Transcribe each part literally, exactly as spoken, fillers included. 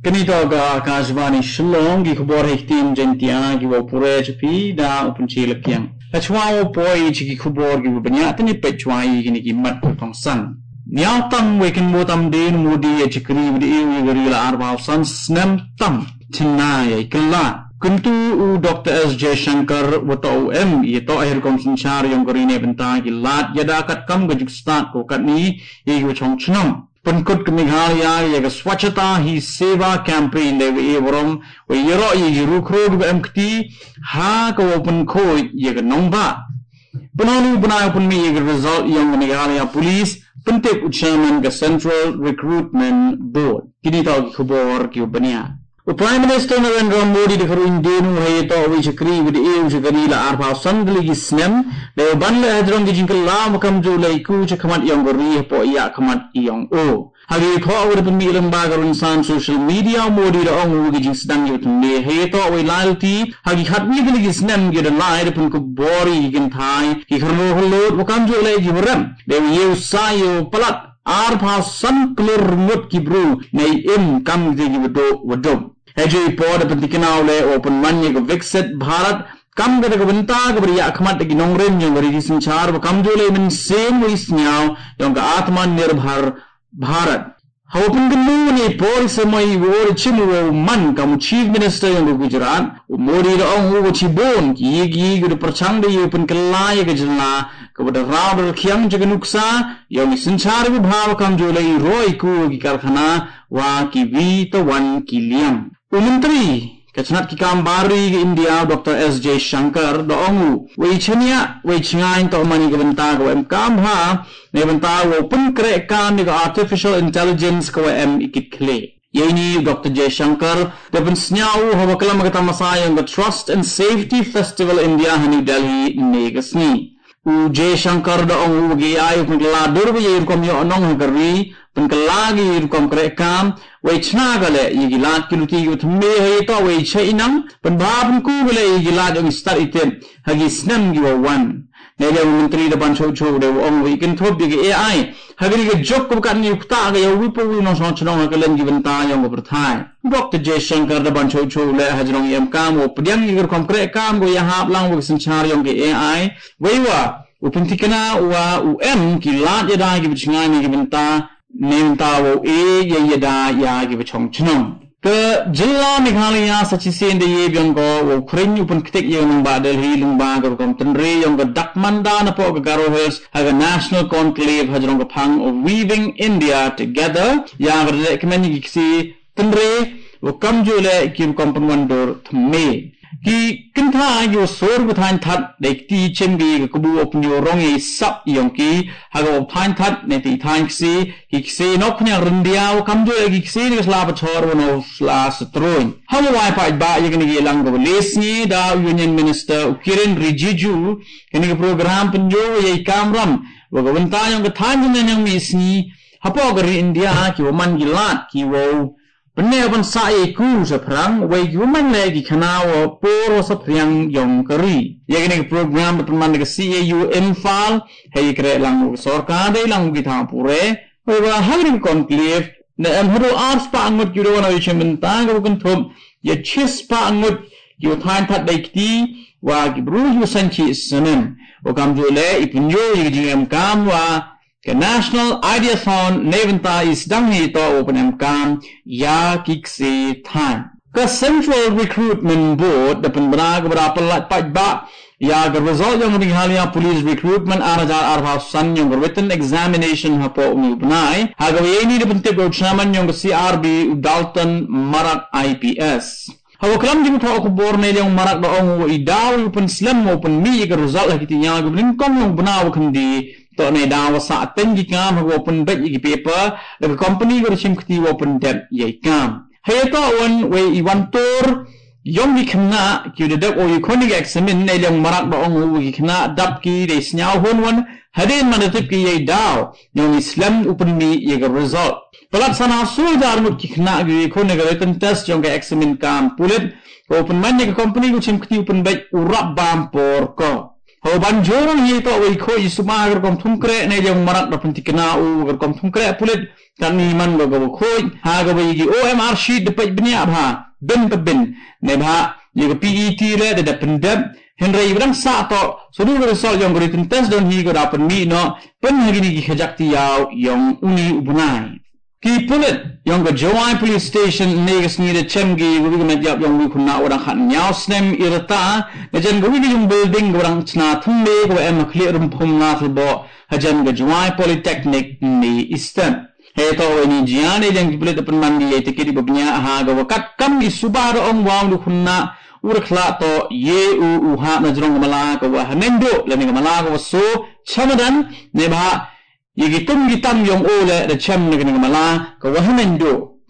Kanito ga Akashvani Shillong gi khubor hektim jentia gi wo pure chapi da upun chi lapiang. Achwa wo poi chi gi khubor gi banya tani pechwa gi ni gi mat ko tong san. Niao tam we kan mo tam din mudi e chikri widi e gari la arba san snam tam tinna ye kala. Kuntu u Doctor S J Shankar wato M ye to air kom sinchar yong gari ne benta gi lat yada kat kam ga juk start ko kat ni e gi chong chnam. Penkut Meghalaya ya Swachhata hi Seva campaign de we borom we yero yi rukro be mkt ha ko open ko ye nongba banonu bana open mi ye result young Meghalaya police pentek chairman ga Central Recruitment Board kini taw khobor ki bania Prime Minister Narendra Modi de kharu indenu hai to we chakri with eu chakri la arba sangli gi snem de ban le hadron gi jinkal la makam jo le ku chakhamat yong ri po ya khamat yong o hagi kho awur pun mi lam ba garun san social media Modi de ong gi jing sedang yut me hai to we lalti hagi khat mi gi snem gi de lai pun ko bori gi thai gi kharno holo makam jo le gi ram de eu sa yo palat arba san klur mut ki bru nei im kam gi wado wado Eji pod pentikinaw le open manye ko Viksit Bharat kam gada ko benta ko beriya akhmat gi nongren yung beri sinchar ko kam jole men same ways nyaw yung ka atman nirbhar Bharat Hopin gnu ni pol samay wor chimu man kam chief minister yung Gujarat Modi ro ong wo chibon ki gi gi perchang de open kalay ga jilna ko bada raw khyang jaganuksa yung sinchar ko bhav kam jole roi ku gi karkhana wa ki vi to wan ki liam Menteri Kacnat ki kambari ke India Doctor S J Shankar do ongu wei chania wei chingain to mani ke benta ko em kam ha ne benta wo pun kre kan ni artificial intelligence ko em ikit khle yeni Doctor J Shankar de pun snyau ho kalam kata masayang the Trust and Safety Festival India New Delhi ne gasni u J Shankar do ongu ge ay pun la dur be yer kom yo nong gari pun kalagi kom kre kam wei chna gale yi lat kiluti yu thme he to wei che inang pan bab ku gale yi lat ong start item hagi snam gi wan ne le menteri de ban chou chou de ong wei kin thop de A I hagi ge jok ko kan yu ta ga yu pu wi no so chno ga len gi benta yong ko thai Doctor J Shankar de ban chou chou le hajrong yam kam o pdyang gi kom kre kam go ya hap lang wo sinchar yong ge A I wei wa upentikana wa um ki lat ya da gi bchingai ni gi benta Nenta wo e ye yada ya gi bchong chnong ke jilla Meghalaya sachisen de ye byong go wo khrin upun ktek ye nung ba Delhi lung ba go kom tenre yong go dakmanda na po garo hills have a national conclave hajrong go phang of weaving India together ya ga recommend gi si tenre wo kam jo le kim kompon wan dor thme ki kintha yo sor bu than that de ti chen gi ko bu op nyo rong e sap yong ki ha go than that ne ti than si ki se no khnya rundia kam jo gi se ni sla ba chor no sla stroin ha mo wai pa ba ye ni lang go les ni da union minister Kiren Rijiju ni program punjo ye kamram wo go banta yong ka than ni nang mi sni ha po ga ri India ki wo man gi lat ki wo Benne ban sa e ku sa prang wei human le gi khanawo poro sa priang yong kari yegene program peman de C A U Imphal he kre lang sarkar de lang gi tha pure wei ba hagri conclave ne am hru arts pa angut gi ro na wi chemen ta go kun thom ye chis pa angut gi than that de ti wa gi bru yu san chi sanen o kam jo le ipnyo yi gi am kam wa The National Ideathon Neventa is dang ito open M kam ya kiksi time. The Central Recruitment Board the penbra berapa lat pat ba ya the result yang Meghalaya police recruitment arajar arha san yang written examination hapo umibnai hagawi ni de pentik chairman yang C R B Dalton Marak I P S. Hawa kalam jimu thaw ko bor ne yang marak do ong idaw pen slam open mi ga result hakitinya gubin kom yang benaw khandi to ne daw sa ten gi kam ho open bet gi paper the company go chim khti open debt ye kam he to on we I wan tor yong gi khna ki de dak o yi khoni ga examine ne yang marak do ong gi khna dap ki de snyao hon wan hadin man tip ki ye daw yong islam open mi ye ga result Palat sana sul dar mut ki khna gi khoni ga written test yong ga examine kam pulit open man ne company go chim khti open bet urap bam por ko Hoban joran hi to wei kho isuma gar kom thumkre ne jong marak da pentik na u gar kom thumkre pulit kan ni man go go kho ha go wei gi O M R sheet de pe bnia bha ben pe ben ne bha ye P E T le de pendep Henry Ibrang sa to suru result jong written test don hi go da pen mi no pen hagi ni khajak ti yaw yong uni ubunai ki pulit yong go Jawai police station negas ni de chemgi go gi met yap yong wi khuna orang khan nyaw snem irata ne jen go wi yong building go rang chna thumbe go em clear rum phum na thbo hajan go Jawai polytechnic ni eastern he to ni jiane jeng ki pulit pen mandi ye tikiri babnya ha go kat kam gi subar ong wang du khuna urakla to ye u u ha na jrong mala ko wa hanendo le ni mala ko so chamadan ne ba yigi tum gi tam yong o le de chem ni ni mala ko wa hanendo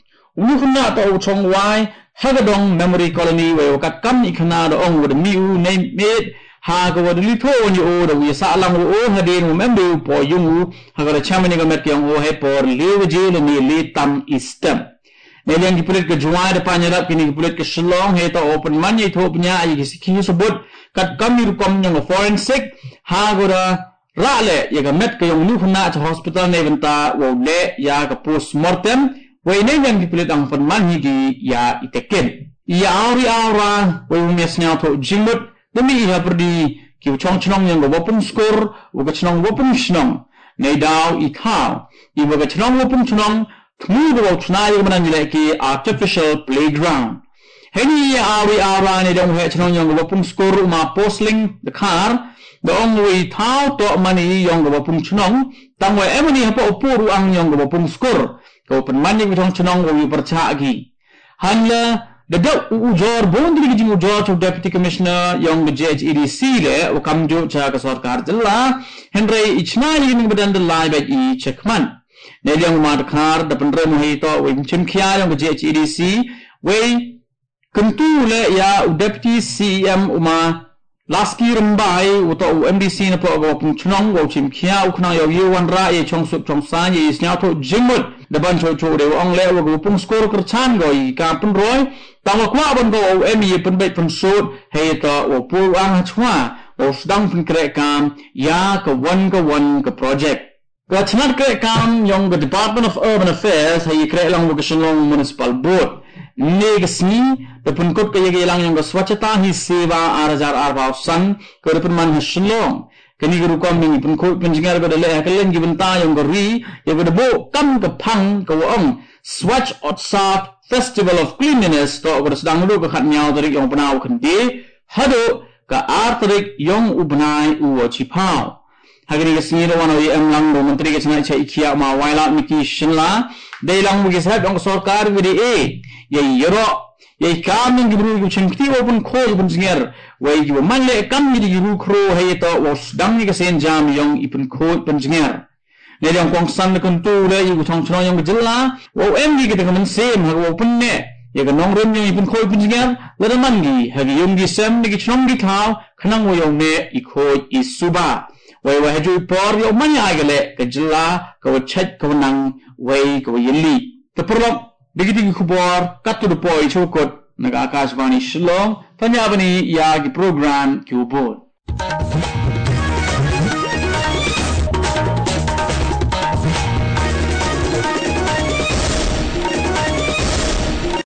u khna to chong wai hagadong memory colony we ka kam ni khna do ong wo mi u ne me ha ko wa li tho ni o do wi sa lang o ha de no membe po yung u ha ga chem ni ga met yong o he por le je le ni le tam istem Nelian kipulit ke Jawai de panyarap kini kipulit ke Shillong he to open man ye tho punya ai ki sebut kat kami rukom yang forensic ha gora rale ye ga met ke yang nu khna cha hospital ne benta wo le ya ka post mortem we ne yang kipulit ang open man hi gi ya iteken ya auri aura we mes nya tho jimut demi ha perdi ki chong chnong yang go open score wo ga chnong open chnong ne daw i thao i wo ga chnong open chnong Tmu go tna ye manan ni ki artificial playground. Heni ya awi ara ni dong he chnon yong go pum score ma postling the car the only thao to mani yong go pum chnon tang we emani ha po puru ang yong go pum score ko pen mani go chnon go wi percha gi. Hanla the do u jor bondri gi u jor to deputy commissioner yong J H E D C le o kam jo cha ka sarkar jilla Henry ichna ni ni badan the live at e checkman Neliang umat khar da pendra mohito we chim khia yang J H E D C we kentu le ya deputy C M uma laski rambai uto M D C na po go pung chnong go chim khia u khna yo ye wan ra ye chong sup chong sa ye snya tho jimut da ban cho cho de ong le go pung score kar chan go i ka pun roi tang kwa ban go em ye pun bai pun sut he to o pu ang chwa o sdang pun kre kam ya ka wan ka wan ka project Ka chnat kre kam yong the Department of Urban Affairs hay kre lang wo Shillong Municipal Board negasni the punkot ka yegi lang yong swachhata hi seva arazar arbaw san ka pun man Shillong kani guru kom ni punkot penjingar ka dale hakalen gibenta yong ri yego de bo kam ka phang ka ong Swatch Otsap Festival of Cleanliness to go sedang lu ka khat nyaw tarik yong panaw khandi hado ka artarik yong ubnai u chipao Hagiri ke sini wana ye emlang do menteri ke sana cai kia ma waila miki shinla dei lang mu ke sahab dong sarkar widi e ye yero ye kamin gibru gu chimti wo pun kho pun singer wai gi manle kam ni giru kro he to was dang ni ke sen jam yong ipun kho pun singer ne yang kong san kun tu le yu thong chno yong jilla wo em gi ke dengan sem ha wo pun ne ye ga nong ren yong ipun kho pun singer le da man gi ha gi yong gi sem ni gi chnom gi thao khnang wo yong ne i kho i suba Wai wai haju por yo manya agale ke jilla ko chat ko nang wai ko yili to perlok digiti khubor katu do poi chokot naga akashvani Shillong panyabani ya gi program ki ubol